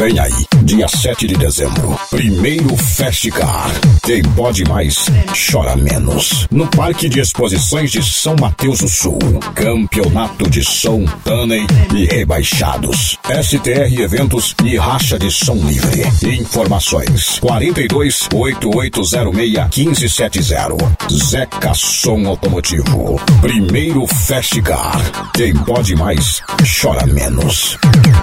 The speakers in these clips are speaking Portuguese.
Vem aí, dia 7 de dezembro, primeiro Festicar. Quem pode mais, chora menos. No Parque de Exposições de São Mateus do Sul. Campeonato de som, Taney e rebaixados. STR Eventos e racha de som livre. Informações 42-8806-1570. Zeca Som Automotivo. Primeiro Festicar. Quem pode mais, chora menos.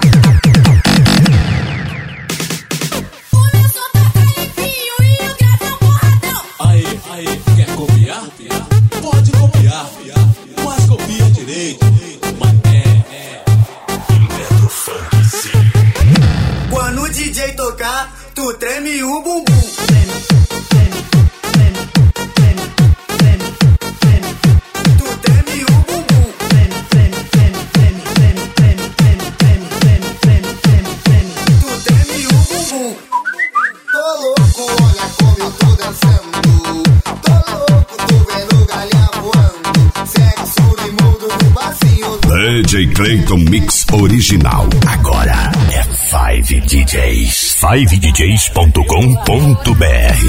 Quer copiar? Pode copiar, mas copia direito. Eletrofunk, sim. Quando o DJ tocar, tu treme o bumbum. DJ Clayton Mix Original. Agora é 5 DJs. 5DJs.com.br.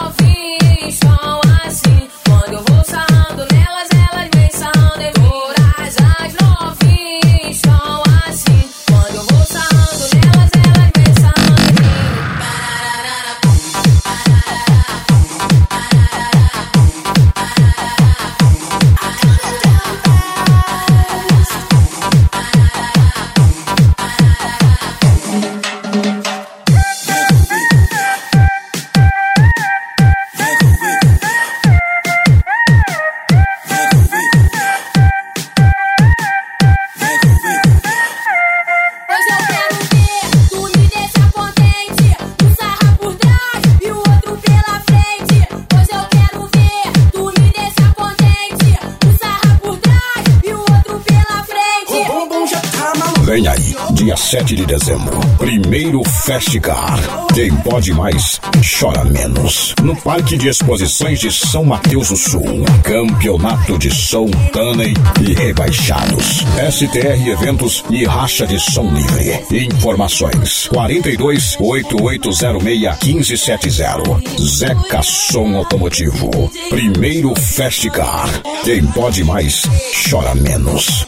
Quando eu vou sarrando nelas, elas vêm sarrando em mim. As novinhas são assim. Quando eu vou sarrando nelas, elas vêm sarrando em mim. Vem aí, dia 7 de dezembro, primeiro Festicar. Quem pode mais, chora menos. No Parque de Exposições de São Mateus do Sul. Campeonato de som, Taney e rebaixados. STR Eventos e racha de som livre. Informações 42-8806-1570. Zeca Som Automotivo. Primeiro Festicar. Quem pode mais, chora menos.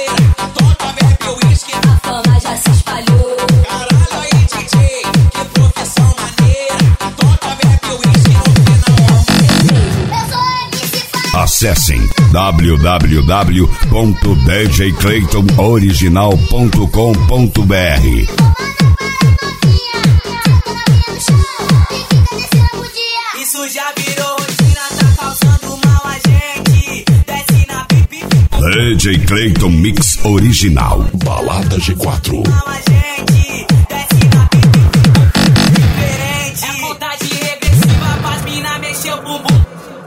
A fama já se espalhou. Caralho aí, DJ, que profissão maneira. Toca bebe uísque no final. Acessem www.djclaytonoriginal.com.br. Isso já virou rotina, tá causando mal a gente. Desce na pipi. DJ Clayton Mix Original. Balada G4. Mal a gente. Desce na pipi. Diferente. É vontade regressiva pras mina mexer o bumbum.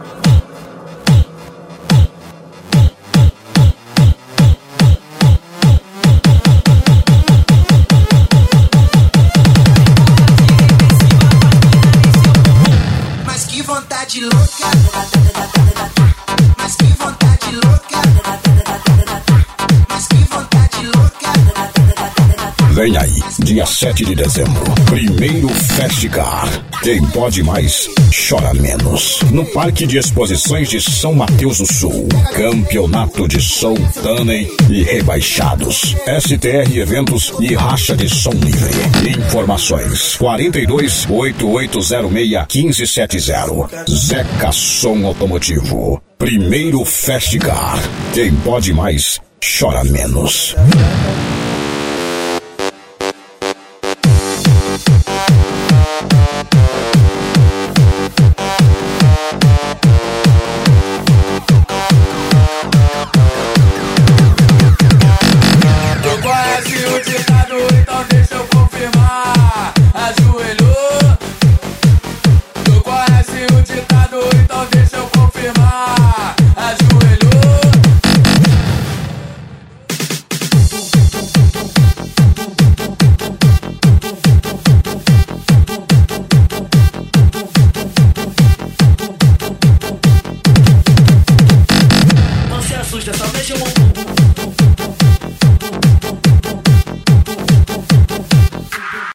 Mas que vontade louca. Mas que vontade louca. Mas que vontade louca. Vem aí, dia 7 de dezembro, primeiro Festicar. Quem pode mais, chora menos. No Parque de Exposições de São Mateus do Sul. Campeonato de som, Taney e rebaixados. STR Eventos e racha de som livre. Informações 42-8806-1570. Zeca Som Automotivo. Primeiro Festicar. Quem pode mais, chora menos. Tô quase o de